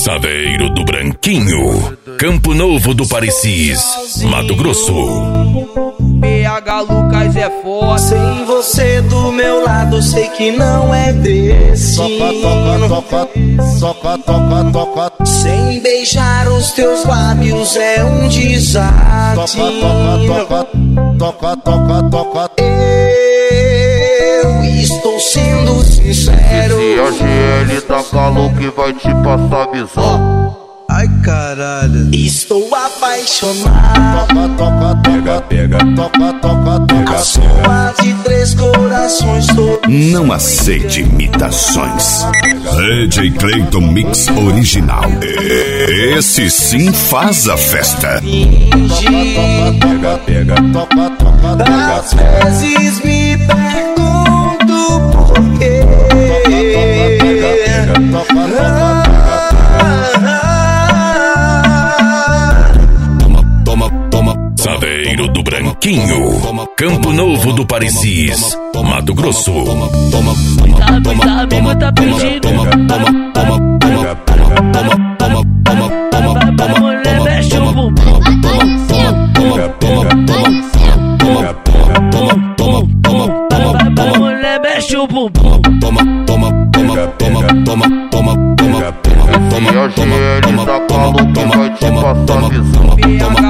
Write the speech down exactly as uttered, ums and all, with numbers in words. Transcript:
Saveiro do Branquinho, Campo Novo do Parecis, Mato Grosso. B H Lucas é foda. Sem você do meu lado, sei que não é destino. Toca, toca, toca, toca. Sem beijar os teus lábios é um desatino. Toca, toca, toca, toca. Eu estou sendo sincero. Se a G L tá calor que vai te passar visão. Ai caralho, estou apaixonado. Toca, toca, pega, pega, toca, toca, toca. A sua de três corações tô... Não aceite imitações. D J Clayton Mix Original. Esse sim faz a festa. Pega, pega, toca, toca, toca. Às vezes me pergunto por quê. Saveiro do Branquinho, Campo Novo do Parecis, Mato Grosso. Sabe, sabe, muita perdida. Vai, mulher, mexe o bumbum. Vai, mulher, mexe o bumbum. Se a G L tá calor que vai te passar visão.